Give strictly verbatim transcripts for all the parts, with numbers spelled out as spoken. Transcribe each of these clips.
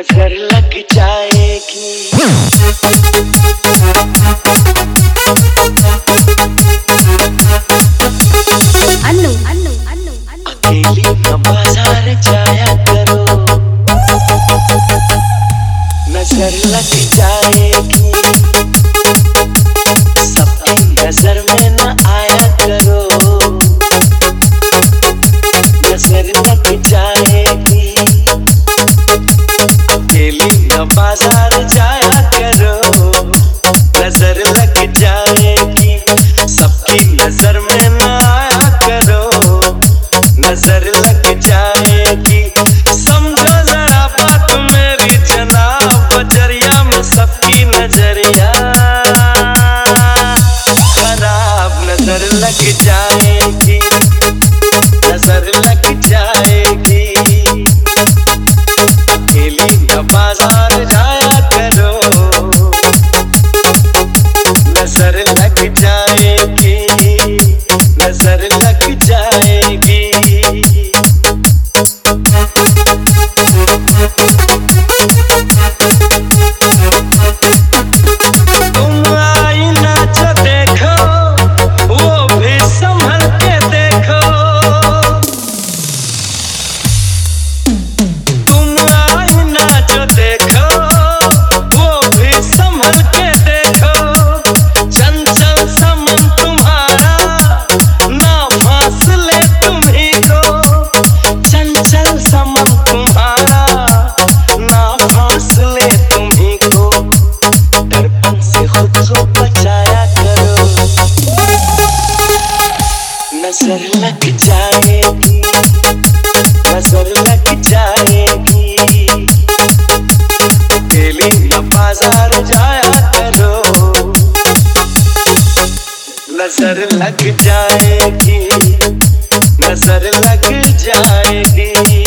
नजर लग जाएगी। अन्नू अन्नू अन्नू अकेली न बाजार जाया करो, नजर लग जाएगी। सबकी नजर में न आया करो, नजर लग जाएगी। अकेली न बाजार जाया करो, नजर लग जाएगी। सबकी नजर में न आया करो, नजर लग जाएगी। समझो जरा बात मेरी जनाब, बजरिया में सबकी नजरिया खराब। नजर लग जाएगी, नजर लग जाएगी। अकेली न बाजार जाया करो, नजर लग जाएगी, नजर लग जाएगी। तुम आईना जो देखो, वो भी संभल के देखो। तुम आईना जो देखो, वो भी संभल के देखो। चंचल समन तुम्हारा ना फांस ले तुम्ही को, चंचल समन तुम्हारा ना फांस ले तुम्ही को। दर्पण से खुद को बचाया करो, नजर लग जाएगी, नजर लग जाएगी। अकेली न बाजार जाया करो, नजर लग जाएगी, नजर लग जाएगी।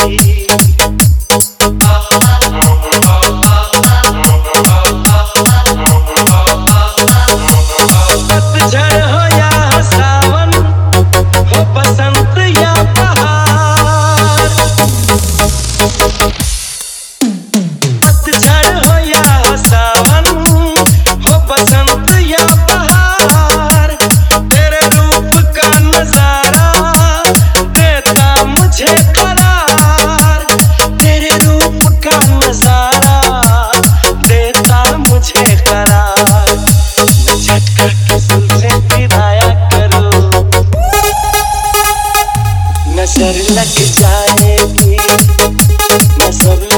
पतझड़ हो या सावन, हो बसंत या बहार। पतझड़ हो या सावन, हो बसंत या बहार। तेरे रूप का नजारा देता मुझे करार, तेरे रूप का नजारा देता मुझे करार। झटका किसी से फिराया करो, नजर लग जाएगी, नजर